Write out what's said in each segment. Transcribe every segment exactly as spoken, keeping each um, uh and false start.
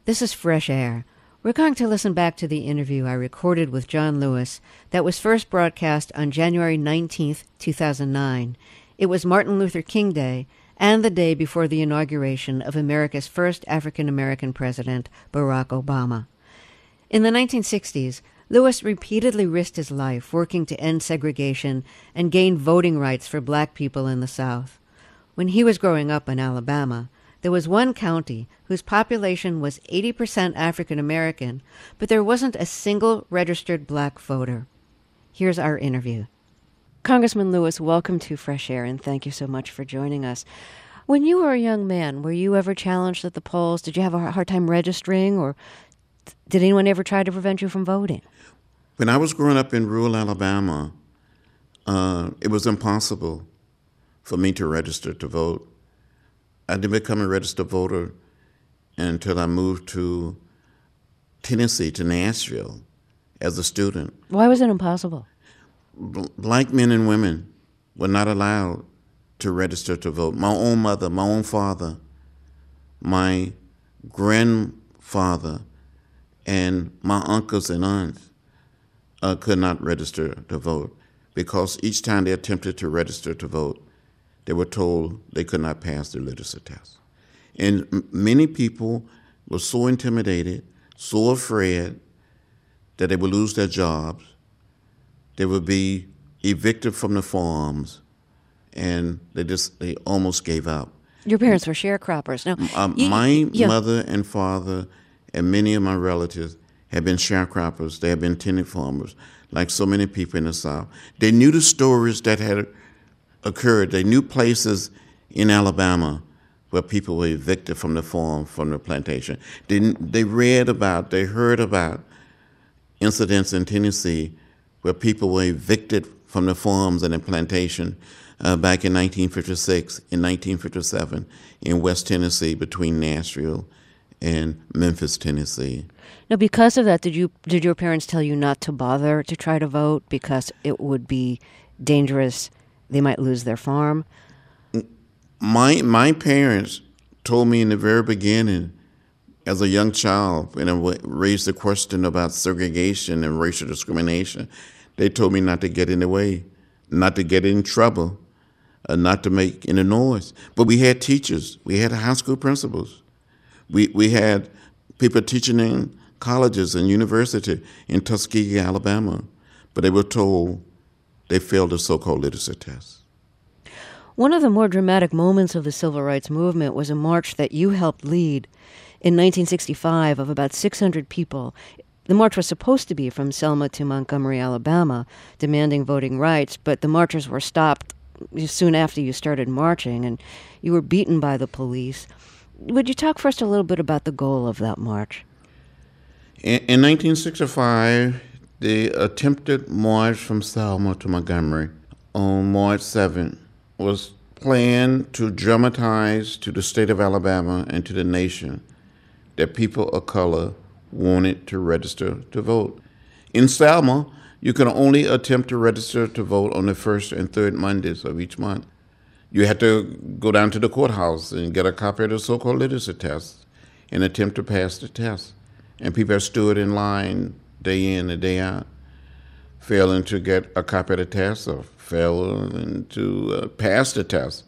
This is Fresh Air. We're going to listen back to the interview I recorded with John Lewis that was first broadcast on January nineteenth, two thousand nine. It was Martin Luther King Day and the day before the inauguration of America's first African-American president, Barack Obama. In the nineteen sixties, Lewis repeatedly risked his life working to end segregation and gain voting rights for black people in the South. When he was growing up in Alabama, there was one county whose population was eighty percent African American, but there wasn't a single registered black voter. Here's our interview. Congressman Lewis, welcome to Fresh Air, and thank you so much for joining us. When you were a young man, were you ever challenged at the polls? Did you have a hard time registering, or did anyone ever try to prevent you from voting? When I was growing up in rural Alabama, uh, it was impossible for me to register to vote. I didn't become a registered voter until I moved to Tennessee, to Nashville, as a student. Why was it impossible? B- black men and women were not allowed to register to vote. My own mother, my own father, my grandfather, and my uncles and aunts uh, could not register to vote because each time they attempted to register to vote, they were told they could not pass the literacy test. And m- many people were so intimidated, so afraid that they would lose their jobs, they would be evicted from the farms, and they just, they almost gave up. Your parents were sharecroppers. Now, um, you, my yeah. mother and father and many of my relatives have been sharecroppers. They have been tenant farmers, like so many people in the South. They knew the stories that had occurred. They knew places in Alabama where people were evicted from the farm, from the plantation. They, they read about, they heard about incidents in Tennessee where people were evicted from the farms and the plantation uh, back in nineteen fifty-six, in nineteen fifty-seven, in West Tennessee, between Nashville and Memphis, Tennessee. Now, because of that, did you did your parents tell you not to bother to try to vote because it would be dangerous? They might lose their farm? My my parents told me in the very beginning, as a young child, when I raised the question about segregation and racial discrimination, they told me not to get in the way, not to get in trouble, uh, not to make any noise. But we had teachers. We had high school principals. We we had people teaching in colleges and university in Tuskegee, Alabama. But they were told they failed the so-called literacy test. One of the more dramatic moments of the civil rights movement was a march that you helped lead in nineteen sixty-five of about six hundred people. The march was supposed to be from Selma to Montgomery, Alabama, demanding voting rights, but the marchers were stopped soon after you started marching, and you were beaten by the police. Would you talk first a little bit about the goal of that march? In, in nineteen sixty-five, the attempted march from Selma to Montgomery on March seventh was planned to dramatize to the state of Alabama and to the nation that people of color wanted to register to vote. In Selma, you can only attempt to register to vote on the first and third Mondays of each month. You had to go down to the courthouse and get a copy of the so-called literacy test and attempt to pass the test. And people stood in line day in and day out, failing to get a copy of the test or failing to uh, pass the test.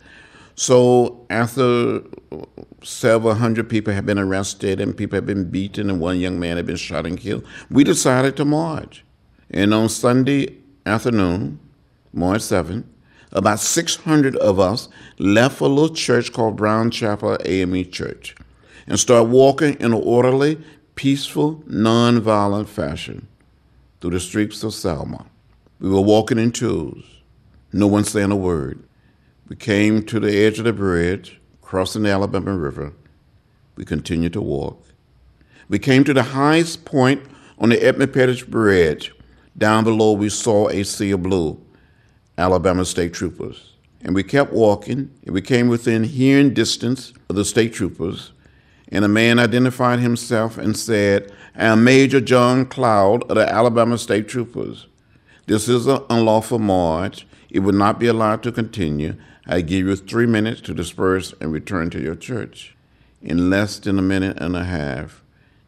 So after several hundred people had been arrested and people had been beaten and one young man had been shot and killed, we decided to march. And on Sunday afternoon, March seventh, about six hundred of us left a little church called Brown Chapel A M E Church and started walking in an orderly, peaceful, nonviolent fashion through the streets of Selma. We were walking in twos, no one saying a word. We came to the edge of the bridge, crossing the Alabama River. We continued to walk. We came to the highest point on the Edmund Pettus Bridge. Down below, we saw a sea of blue, Alabama state troopers. And we kept walking, and we came within hearing distance of the state troopers, and a man identified himself and said, "I am Major John Cloud of the Alabama State Troopers. This is an unlawful march. It would not be allowed to continue. I give you three minutes to disperse and return to your church." In less than a minute and a half,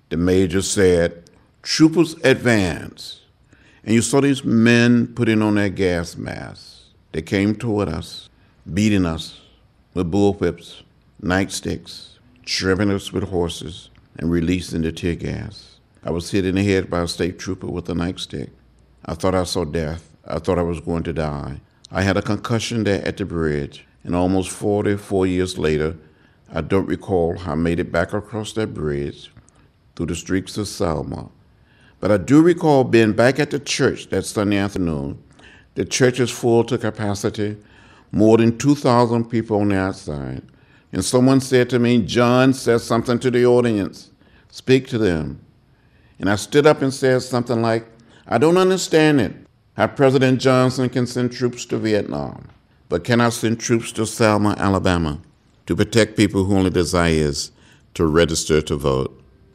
the major said, "Troopers advance." And you saw these men putting on their gas masks. They came toward us, beating us with bullwhips, nightsticks, tripping us with horses, and releasing the tear gas. I was hit in the head by a state trooper with a nightstick. I thought I saw death. I thought I was going to die. I had a concussion there at the bridge, and almost forty-four years later, I don't recall how I made it back across that bridge through the streets of Selma. But I do recall being back at the church that Sunday afternoon. The church is full to capacity, more than two thousand people on the outside. And someone said to me, "John, says something to the audience. Speak to them." And I stood up and said something like, "I don't understand it, how President Johnson can send troops to Vietnam, but cannot send troops to Selma, Alabama, to protect people who only desires to register to vote."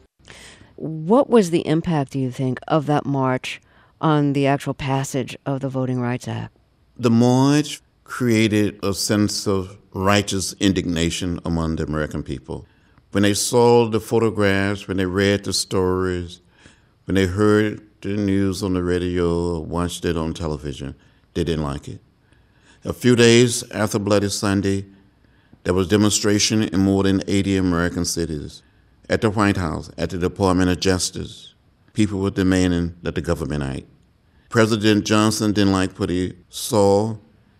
What was the impact, do you think, of that march on the actual passage of the Voting Rights Act? The march created a sense of righteous indignation among the American people. When they saw the photographs, when they read the stories, when they heard the news on the radio or watched it on television, they didn't like it. A few days after Bloody Sunday, there was demonstration in more than eighty American cities. At the White House, at the Department of Justice, people were demanding that the government act. President Johnson didn't like what he saw.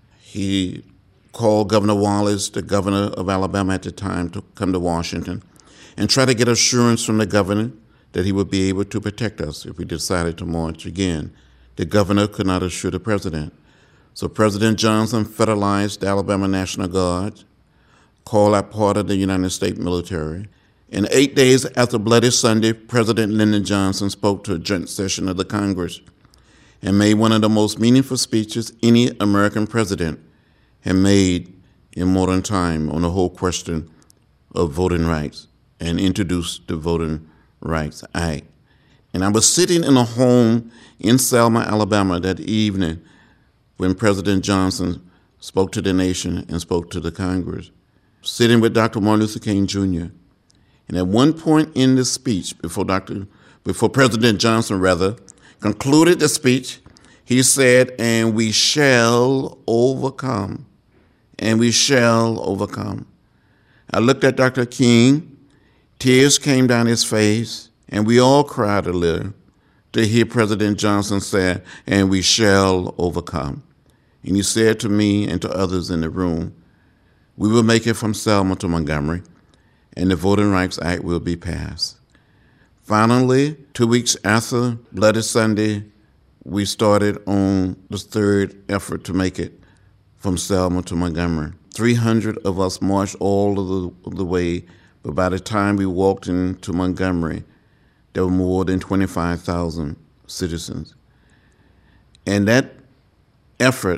He called Governor Wallace, the governor of Alabama at the time, to come to Washington and try to get assurance from the governor that he would be able to protect us if we decided to march again. The governor could not assure the president. So President Johnson federalized the Alabama National Guard, called out part of the United States military. And eight days after Bloody Sunday, President Lyndon Johnson spoke to a joint session of the Congress and made one of the most meaningful speeches any American president had made in modern time on the whole question of voting rights, and introduced the Voting Rights Act. And I was sitting in a home in Selma, Alabama that evening when President Johnson spoke to the nation and spoke to the Congress, sitting with Doctor Martin Luther King Junior And at one point in the speech, before Doctor, before President Johnson, rather, concluded the speech, he said, "And we shall overcome, and we shall overcome." I looked at Doctor King, tears came down his face, and we all cried a little to hear President Johnson say, "And we shall overcome." And he said to me and to others in the room, "We will make it from Selma to Montgomery, and the Voting Rights Act will be passed." Finally, two weeks after Bloody Sunday, we started on the third effort to make it from Selma to Montgomery. three hundred of us marched all of the, of the way, but by the time we walked into Montgomery, there were more than twenty-five thousand citizens. And that effort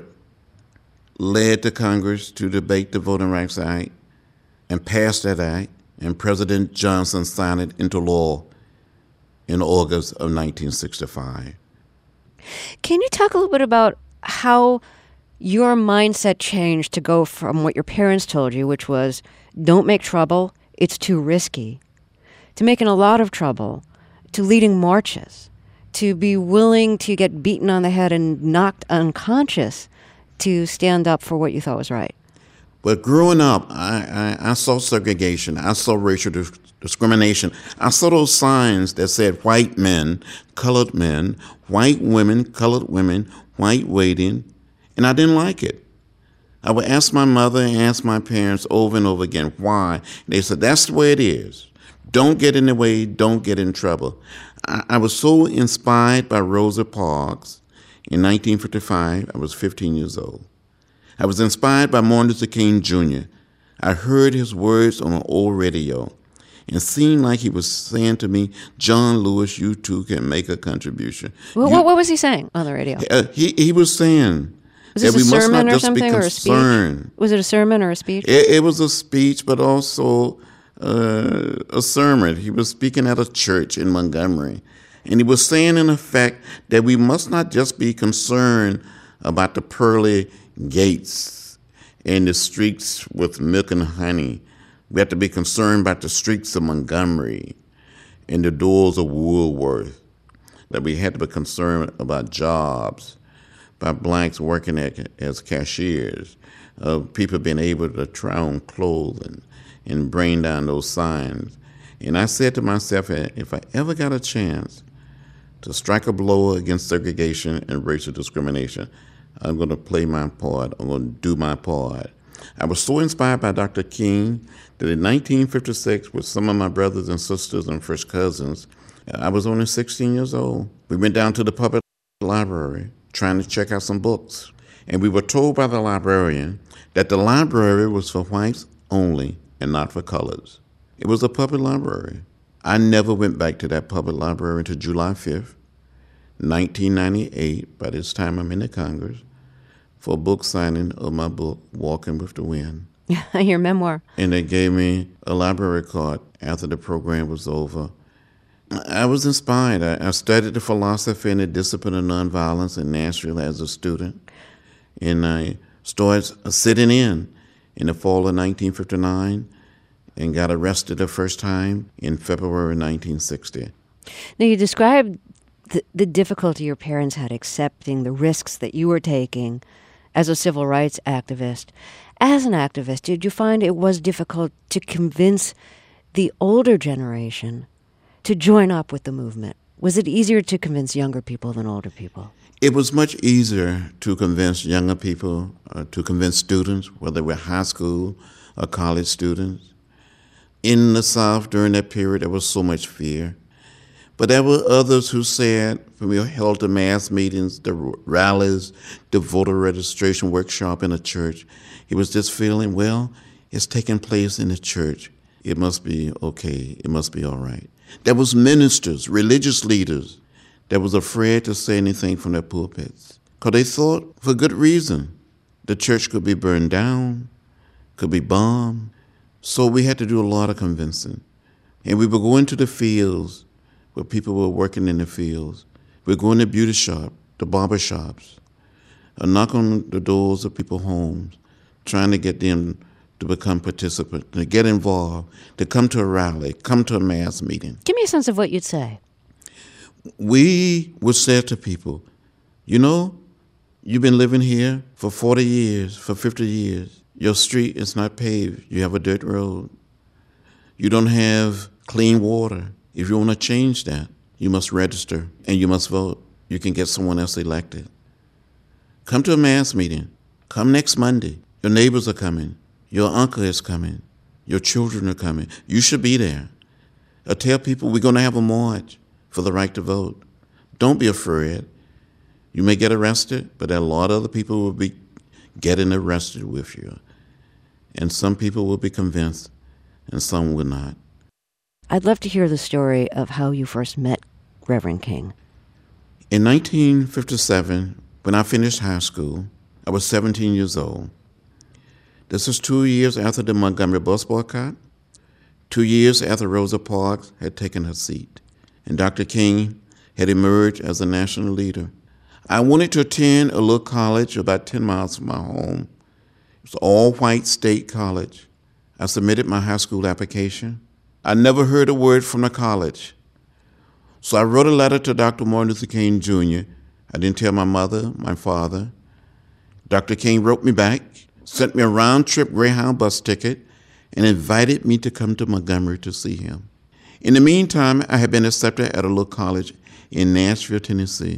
led the Congress to debate the Voting Rights Act and pass that act, and President Johnson signed it into law in August of nineteen sixty-five. Can you talk a little bit about how your mindset changed to go from what your parents told you, which was, don't make trouble, it's too risky, to making a lot of trouble, to leading marches, to be willing to get beaten on the head and knocked unconscious to stand up for what you thought was right? But growing up, I, I, I saw segregation. I saw racial dis- discrimination. I saw those signs that said white men, colored men, white women, colored women, white waiting, and I didn't like it. I would ask my mother and ask my parents over and over again, why? They said, that's the way it is. Don't get in the way, don't get in trouble. I, I was so inspired by Rosa Parks. In nineteen fifty-five, I was fifteen years old. I was inspired by Martin Luther King Junior I heard his words on an old radio, and it seemed like he was saying to me, "John Lewis, you too can make a contribution." Well, you, what, what was he saying on the radio? Uh, he, he was saying was this that we a must sermon not or just be something, or a speech? concerned. Was it a sermon or a speech? It, it was a speech, but also uh, a sermon. He was speaking at a church in Montgomery, and he was saying, in effect, that we must not just be concerned about the pearly gates and the streets with milk and honey. We have to be concerned about the streets of Montgomery in the doors of Woolworth, that we had to be concerned about jobs, about blacks working at, as cashiers, of people being able to try on clothes and, and bring down those signs. And I said to myself, if I ever got a chance to strike a blow against segregation and racial discrimination, I'm going to play my part. I'm going to do my part. I was so inspired by Doctor King that in nineteen fifty-six, with some of my brothers and sisters and first cousins, I was only sixteen years old. We went down to the public library trying to check out some books. And we were told by the librarian that the library was for whites only and not for colors. It was a public library. I never went back to that public library until July fifth, nineteen ninety-eight. By this time, I'm in the Congress for a book signing of my book, Walking with the Wind. Your memoir. And they gave me a library card after the program was over. I was inspired. I, I studied the philosophy and the discipline of nonviolence in Nashville as a student. And I started sitting in in the fall of nineteen fifty-nine and got arrested the first time in February nineteen sixty. Now, you described the, the difficulty your parents had accepting the risks that you were taking as a civil rights activist. As an activist, did you find it was difficult to convince the older generation to join up with the movement? Was it easier to convince younger people than older people? It was much easier to convince younger people, uh, to convince students, whether they were high school or college students. In the South during that period, there was so much fear. But there were others who said, when we held the mass meetings, the rallies, the voter registration workshop in a church, it was this feeling, well, it's taking place in the church. It must be okay. It must be all right. There was ministers, religious leaders, that was afraid to say anything from their pulpits because they thought, for good reason, the church could be burned down, could be bombed. So we had to do a lot of convincing. And we would go into the fields where people were working in the fields. We'd go in the beauty shop, the barber shops, and knock on the doors of people's homes, trying to get them to become participants, to get involved, to come to a rally, come to a mass meeting. Give me a sense of what you'd say. We would say to people, you know, you've been living here for forty years, for fifty years. Your street is not paved. You have a dirt road. You don't have clean water. If you want to change that, you must register and you must vote. You can get someone else elected. Come to a mass meeting. Come next Monday. Your neighbors are coming. Your uncle is coming. Your children are coming. You should be there. Or tell people we're going to have a march for the right to vote. Don't be afraid. You may get arrested, but there are a lot of other people who will be getting arrested with you. And some people will be convinced, and some will not. I'd love to hear the story of how you first met Reverend King. In nineteen fifty-seven, when I finished high school, I was seventeen years old. This was two years after the Montgomery bus boycott, two years after Rosa Parks had taken her seat, and Doctor King had emerged as a national leader. I wanted to attend a little college about ten miles from my home. It was an all-white state college. I submitted my high school application. I never heard a word from the college. So I wrote a letter to Doctor Martin Luther King Junior I didn't tell my mother, my father. Doctor King wrote me back, sent me a round-trip Greyhound bus ticket, and invited me to come to Montgomery to see him. In the meantime, I had been accepted at a little college in Nashville, Tennessee.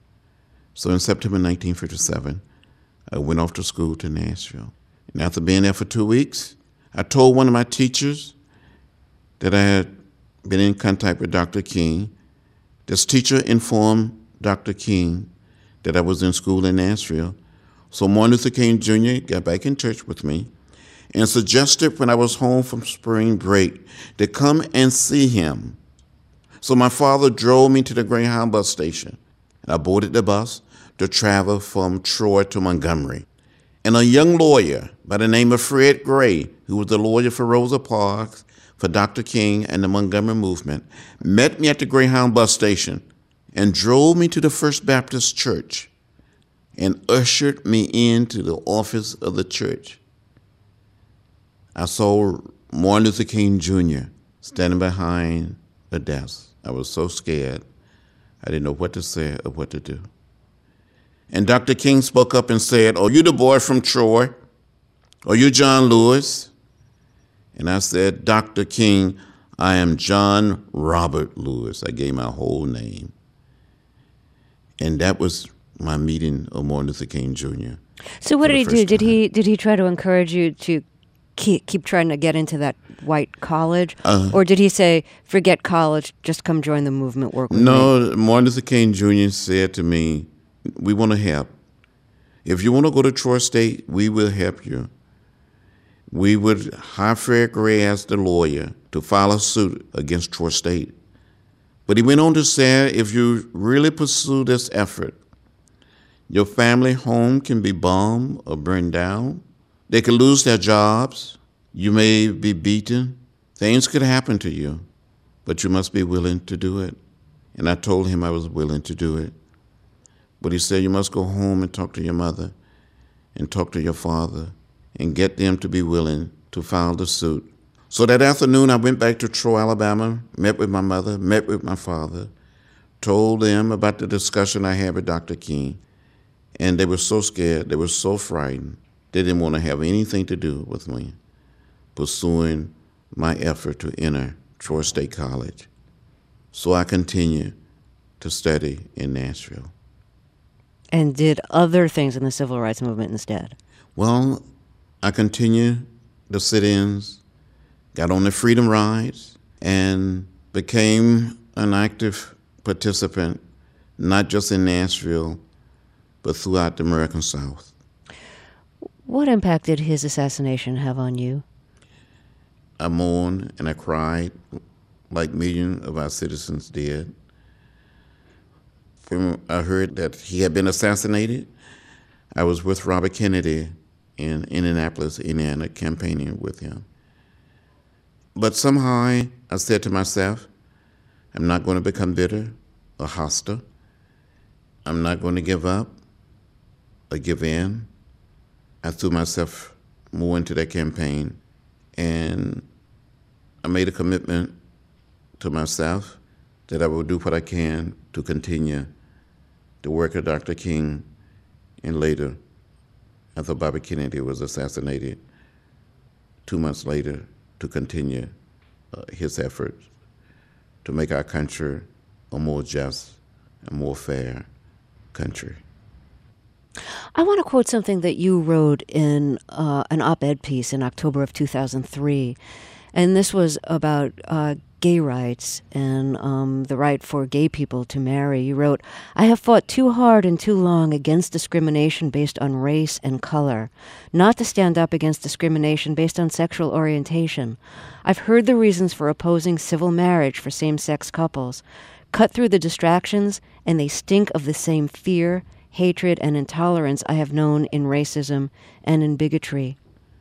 So in September nineteen fifty-seven, I went off to school to Nashville. And after being there for two weeks, I told one of my teachers that I had been in contact with Doctor King. This teacher informed Doctor King that I was in school in Nashville. So Martin Luther King Junior got back in touch with me and suggested when I was home from spring break to come and see him. So my father drove me to the Greyhound bus station. I boarded the bus to travel from Troy to Montgomery. And a young lawyer by the name of Fred Gray, who was the lawyer for Rosa Parks, for Doctor King and the Montgomery movement, met me at the Greyhound bus station and drove me to the First Baptist Church and ushered me into the office of the church. I saw Martin Luther King Junior standing behind a desk. I was so scared. I didn't know what to say or what to do. And Doctor King spoke up and said, "Are you the boy from Troy? Are you John Lewis?" And I said, "Doctor King, I am John Robert Lewis." I gave my whole name. And that was my meeting of Martin Luther King Junior So what did he do? Did he did he try to encourage you to keep, keep trying to get into that white college? Uh, or did he say, forget college, just come join the movement, work with no, me? Martin Luther King Junior said to me, "We want to help. If you want to go to Troy State, we will help you." We would hire Fred Gray as the lawyer to file a suit against Troy State. But he went on to say, if you really pursue this effort, your family home can be bombed or burned down. They could lose their jobs. You may be beaten. Things could happen to you, but you must be willing to do it. And I told him I was willing to do it. But he said, you must go home and talk to your mother and talk to your father and get them to be willing to file the suit. So that afternoon, I went back to Troy, Alabama, met with my mother, met with my father, told them about the discussion I had with Doctor King, and they were so scared, they were so frightened, they didn't want to have anything to do with me pursuing my effort to enter Troy State College. So I continued to study in Nashville. And did other things in the civil rights movement instead? Well, I continued the sit-ins, got on the freedom rides, and became an active participant, not just in Nashville, but throughout the American South. What impact did his assassination have on you? I mourned and I cried like millions of our citizens did. When I heard that he had been assassinated, I was with Robert Kennedy in Indianapolis, Indiana, campaigning with him. But somehow I said to myself, I'm not going to become bitter or hostile. I'm not going to give up or give in. I threw myself more into that campaign, and I made a commitment to myself that I will do what I can to continue the work of Doctor King, and later, after Bobby Kennedy was assassinated, two months later, to continue uh, his efforts to make our country a more just and more fair country. I want to quote something that you wrote in uh, an op-ed piece in October of two thousand three, and this was about uh, gay rights and um, the right for gay people to marry. You wrote, "I have fought too hard and too long against discrimination based on race and color, not to stand up against discrimination based on sexual orientation. I've heard the reasons for opposing civil marriage for same-sex couples. Cut through the distractions, and they stink of the same fear, hatred, and intolerance I have known in racism and in bigotry."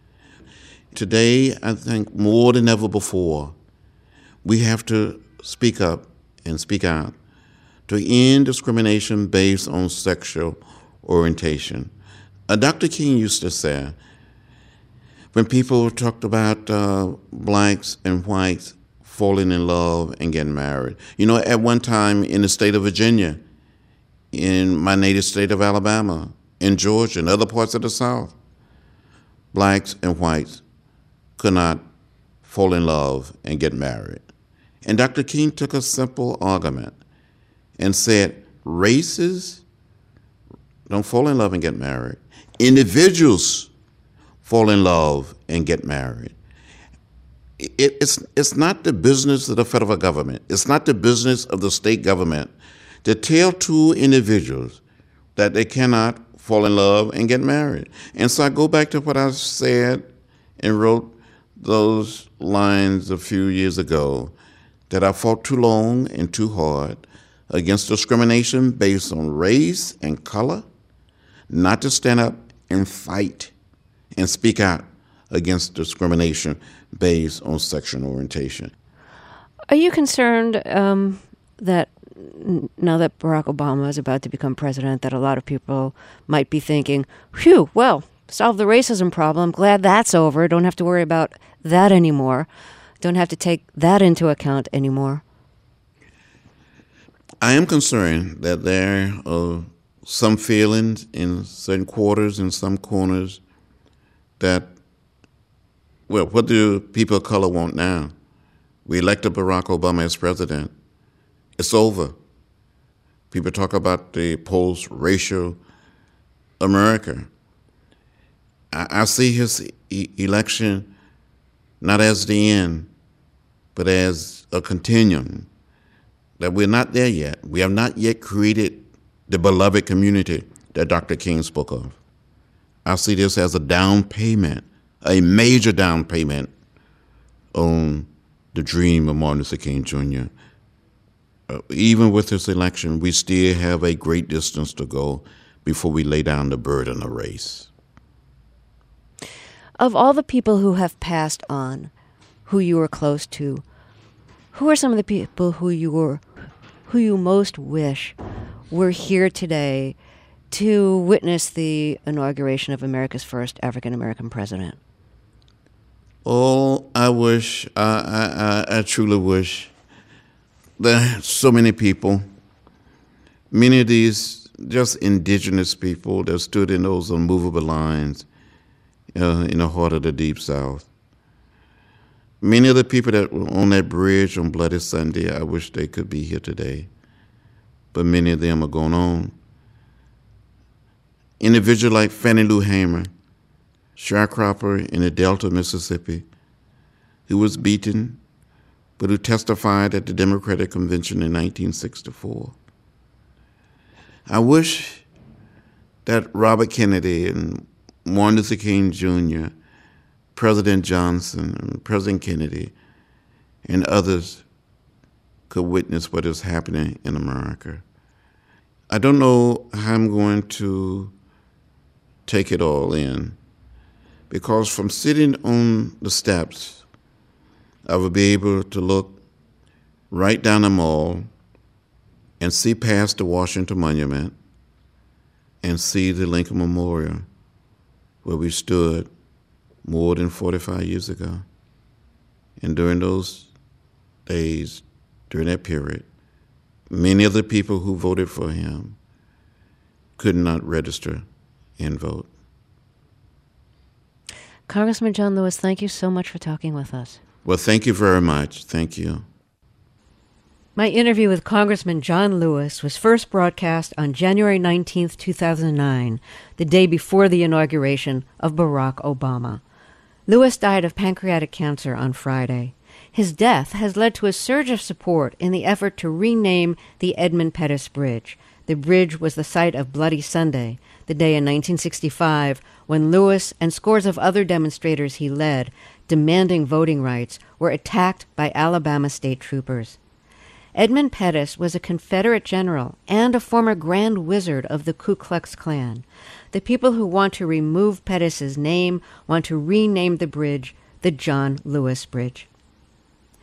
Today, I think more than ever before, we have to speak up and speak out to end discrimination based on sexual orientation. Uh, Doctor King used to say, when people talked about uh, blacks and whites falling in love and getting married, you know, at one time in the state of Virginia, in my native state of Alabama, in Georgia, and other parts of the South, blacks and whites could not fall in love and get married. And Doctor King took a simple argument and said, races don't fall in love and get married. Individuals fall in love and get married. It, it's, it's not the business of the federal government. It's not the business of the state government to tell two individuals that they cannot fall in love and get married. And so I go back to what I said and wrote those lines a few years ago, that I fought too long and too hard against discrimination based on race and color, not to stand up and fight and speak out against discrimination based on sexual orientation. Are you concerned um, that now that Barack Obama is about to become president, that a lot of people might be thinking, phew, well, solve the racism problem, glad that's over, don't have to worry about that anymore, don't have to take that into account anymore? I am concerned that there are some feelings in certain quarters, in some corners, that, well, what do people of color want now? We elected Barack Obama as president. It's over. People talk about the post-racial America. I, I see his e- election not as the end, but as a continuum, that we're not there yet. We have not yet created the beloved community that Doctor King spoke of. I see this as a down payment, a major down payment on the dream of Martin Luther King Junior Uh, even with this election, we still have a great distance to go before we lay down the burden of race. Of all the people who have passed on, who you were close to, who are some of the people who you were, who you most wish were here today to witness the inauguration of America's first African American president? Oh, I wish, I, I, I, I truly wish. There are so many people, many of these just indigenous people that stood in those unmovable lines uh, in the heart of the Deep South. Many of the people that were on that bridge on Bloody Sunday, I wish they could be here today, but many of them are gone on. Individuals like Fannie Lou Hamer, sharecropper in the Delta of Mississippi, who was beaten, but who testified at the Democratic Convention in nineteen sixty-four. I wish that Robert Kennedy and Martin Luther King Junior, President Johnson, and President Kennedy, and others could witness what is happening in America. I don't know how I'm going to take it all in, because from sitting on the steps, I would be able to look right down the mall and see past the Washington Monument and see the Lincoln Memorial, where we stood more than forty-five years ago. And during those days, during that period, many of the people who voted for him could not register and vote. Congressman John Lewis, thank you so much for talking with us. Well, thank you very much. Thank you. My interview with Congressman John Lewis was first broadcast on January nineteenth, two thousand nine, the day before the inauguration of Barack Obama. Lewis died of pancreatic cancer on Friday. His death has led to a surge of support in the effort to rename the Edmund Pettus Bridge. The bridge was the site of Bloody Sunday, the day in nineteen sixty-five when Lewis and scores of other demonstrators he led, demanding voting rights, were attacked by Alabama state troopers. Edmund Pettus was a Confederate general and a former Grand Wizard of the Ku Klux Klan. The people who want to remove Pettus's name want to rename the bridge the John Lewis Bridge.